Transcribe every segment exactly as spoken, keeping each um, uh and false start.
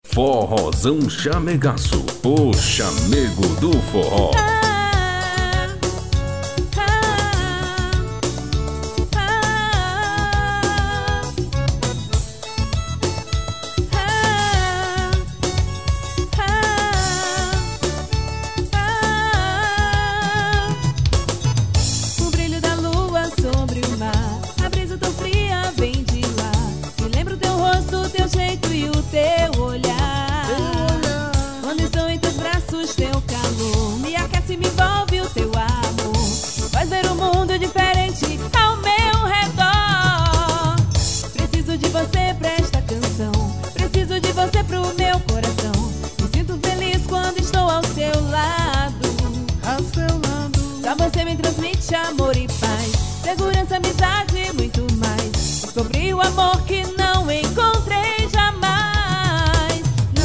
Forrozão Chamegaço, o chamego do forró. O brilho da lua sobre o mar, a brisa tão fria vem de lá. Me lembro teu rosto, teu jeito e o teu olhar. Quando estou em teus braços, teu calor me aquece, me envolve o teu amor. Faz ver um mundo diferente ao meu redor. Preciso de você pra esta canção, preciso de você pro meu coração. Me sinto feliz quando estou ao seu lado. Ao seu lado. Só você me transmite amor e paz, segurança, amizade e muito mais. Descobri o amor que não encontrei jamais.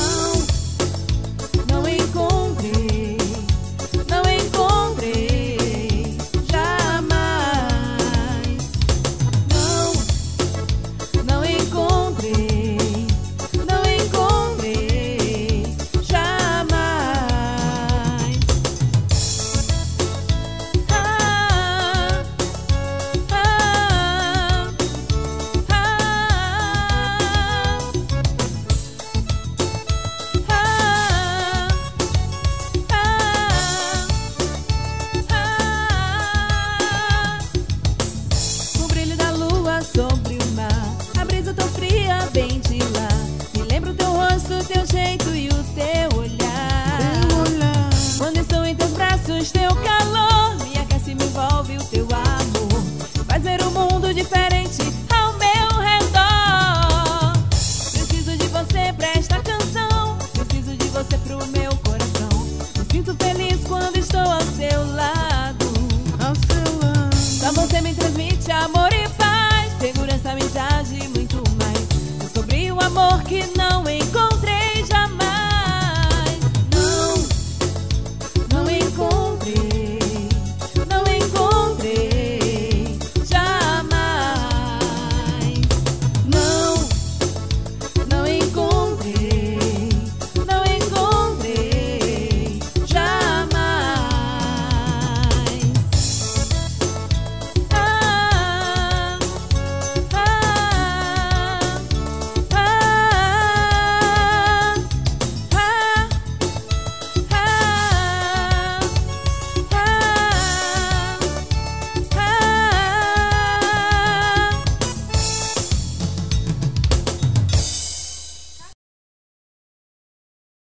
Não, não encontrei, não encontrei jamais. Não, não encontrei, não encontrei jamais. Ah, ah, o brilho da lua sobre o mar, a brisa tão fria vem de lá. Me lembro teu rosto, teu jeito e o